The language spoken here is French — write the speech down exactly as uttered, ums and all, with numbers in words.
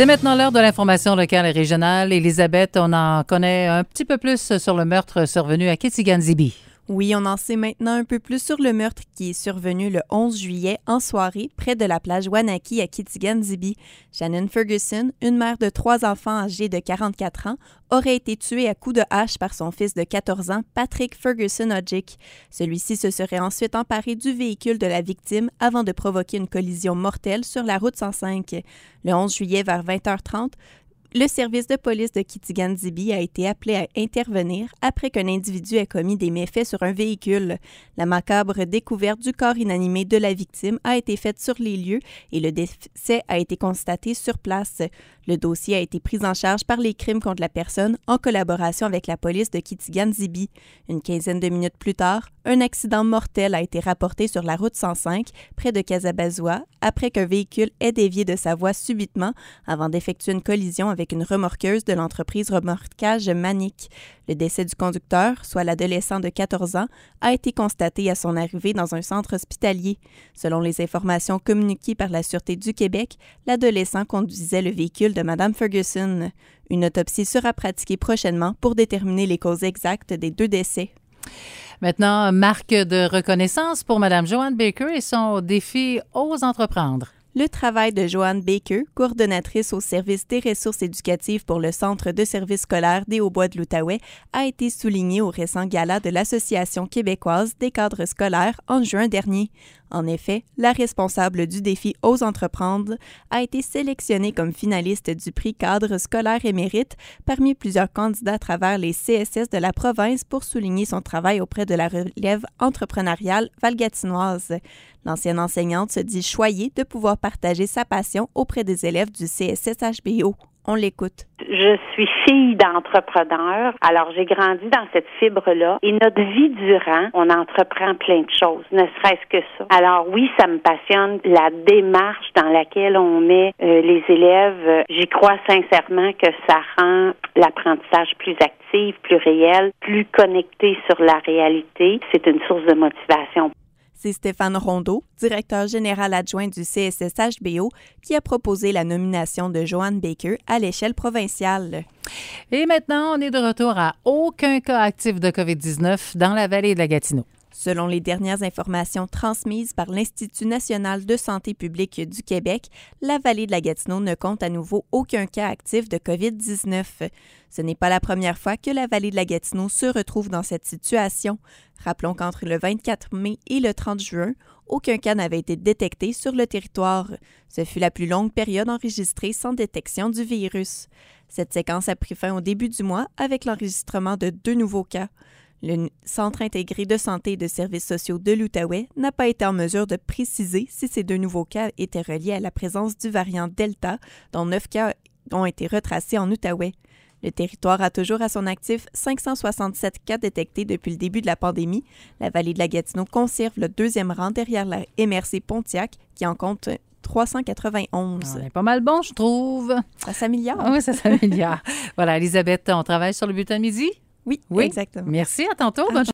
C'est maintenant l'heure de l'information locale et régionale. Élisabeth, on en connaît un petit peu plus sur le meurtre survenu à Kitigan-Zibi. Oui, on en sait maintenant un peu plus sur le meurtre qui est survenu le onze juillet en soirée près de la plage Wanaki à Kitigan-Zibi. Shannon Ferguson, une mère de trois enfants âgée de quarante-quatre ans, aurait été tuée à coups de hache par son fils de quatorze ans, Patrick Ferguson-Odjick. Celui-ci se serait ensuite emparé du véhicule de la victime avant de provoquer une collision mortelle sur la route cent cinq. Le onze juillet vers vingt heures trente, le service de police de Kitigan-Zibi a été appelé à intervenir après qu'un individu ait commis des méfaits sur un véhicule. La macabre découverte du corps inanimé de la victime a été faite sur les lieux et le décès a été constaté sur place. Le dossier a été pris en charge par les crimes contre la personne en collaboration avec la police de Kitigan-Zibi. Une quinzaine de minutes plus tard, un accident mortel a été rapporté sur la route cent cinq près de Casabazoua après qu'un véhicule ait dévié de sa voie subitement avant d'effectuer une collision avec une remorqueuse de l'entreprise Remorquage Manic. Le décès du conducteur, soit l'adolescent de quatorze ans, a été constaté à son arrivée dans un centre hospitalier. Selon les informations communiquées par la Sûreté du Québec, l'adolescent conduisait le véhicule de Mme Ferguson. Une autopsie sera pratiquée prochainement pour déterminer les causes exactes des deux décès. Maintenant, marque de reconnaissance pour Mme Joanne Baker et son défi Ose entreprendre. Le travail de Joanne Baker, coordonnatrice au service des ressources éducatives pour le Centre de services scolaires des Hauts-Bois de l'Outaouais, a été souligné au récent gala de l'Association québécoise des cadres scolaires en juin dernier. En effet, la responsable du défi Ose entreprendre a été sélectionnée comme finaliste du prix cadre scolaire émérite parmi plusieurs candidats à travers les C S S de la province pour souligner son travail auprès de la relève entrepreneuriale valgatinoise. L'ancienne enseignante se dit choyée de pouvoir partager sa passion auprès des élèves du C S S H B O. On l'écoute. Je suis fille d'entrepreneur, alors j'ai grandi dans cette fibre-là. Et notre vie durant, on entreprend plein de choses, ne serait-ce que ça. Alors oui, ça me passionne, la démarche dans laquelle on met euh, les élèves. J'y crois sincèrement que ça rend l'apprentissage plus actif, plus réel, plus connecté sur la réalité. C'est une source de motivation. C'est Stéphane Rondeau, directeur général adjoint du C S S H B O, qui a proposé la nomination de Joanne Baker à l'échelle provinciale. Et maintenant, on est de retour à aucun cas actif de covid dix-neuf dans la vallée de la Gatineau. Selon les dernières informations transmises par l'Institut national de santé publique du Québec, la vallée de la Gatineau ne compte à nouveau aucun cas actif de covid dix-neuf. Ce n'est pas la première fois que la vallée de la Gatineau se retrouve dans cette situation. Rappelons qu'entre le vingt-quatre mai et le trente juin, aucun cas n'avait été détecté sur le territoire. Ce fut la plus longue période enregistrée sans détection du virus. Cette séquence a pris fin au début du mois avec l'enregistrement de deux nouveaux cas. Le Centre intégré de santé et de services sociaux de l'Outaouais n'a pas été en mesure de préciser si ces deux nouveaux cas étaient reliés à la présence du variant Delta, dont neuf cas ont été retracés en Outaouais. Le territoire a toujours à son actif cinq cent soixante-sept cas détectés depuis le début de la pandémie. La vallée de la Gatineau conserve le deuxième rang derrière la M R C Pontiac, qui en compte trois cent quatre-vingt-onze. On est pas mal bon, je trouve. Ça s'améliore. Ah oui, ça s'améliore. Voilà, Elisabeth, on travaille sur le bulletin de midi? Oui, oui, exactement. Merci, à tantôt. Bonne